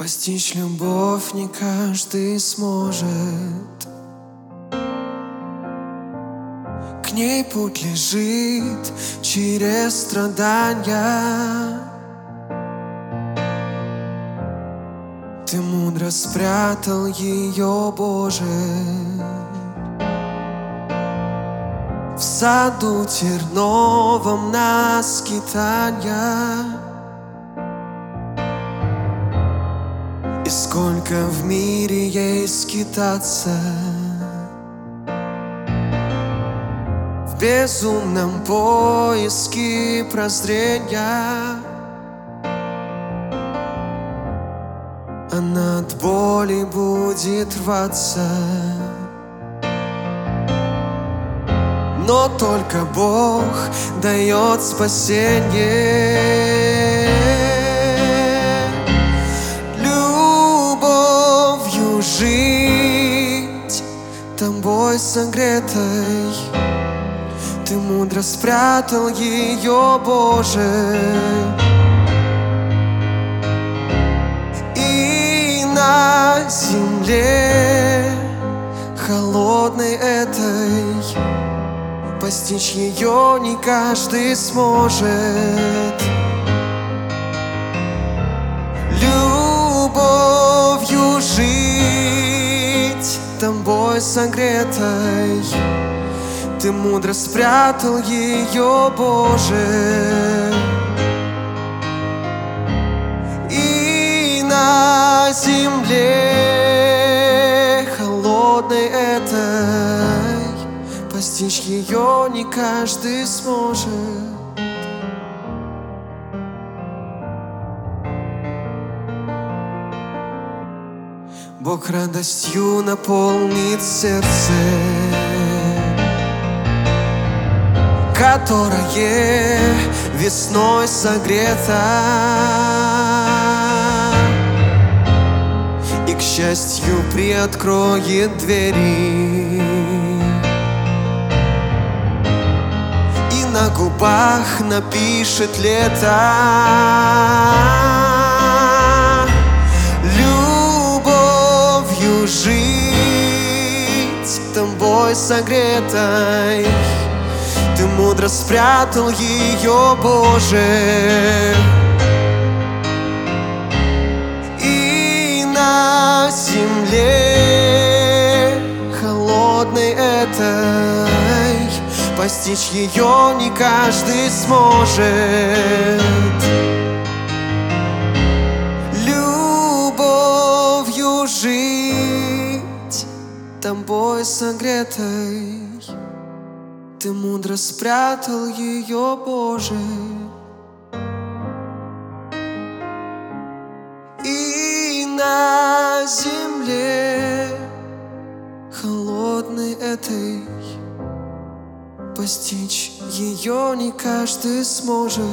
Постичь любовь не каждый сможет. К ней путь лежит через страдания. Ты мудро спрятал ее, Боже, в саду терновом на скитанья. И сколько в мире ей скитаться, в безумном поиске прозрения. Она от боли будет рваться, но только Бог дает спасение. Любовью жить, тобой согретой, ты мудро спрятал ее, Боже. На земле холодной этой постичь ее не каждый сможет. Любовью жить, тобой согретой, ты мудро спрятал ее, Боже. На земле холодной этой постичь ее не каждый сможет. Бог радостью наполнит сердце, которое весной согрето, и к счастью приоткроет двери, и на губах напишет лето. Любовью жить, тобой согретой, ты мудро спрятал ее, Боже. На земле холодной этой постичь ее не каждый сможет. Любовью жить, тобой согретой, ты мудро спрятал ее, Боже. На земле холодной этой постичь ее не каждый сможет.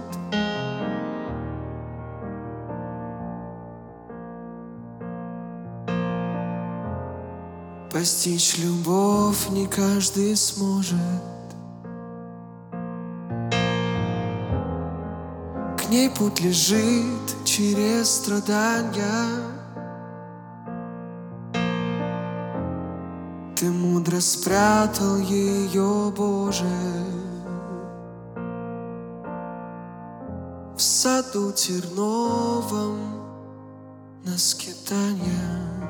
Постичь любовь не каждый сможет. К ней путь лежит через страдания. Ты мудро спрятал ее, Боже, в саду терновом на скитанья.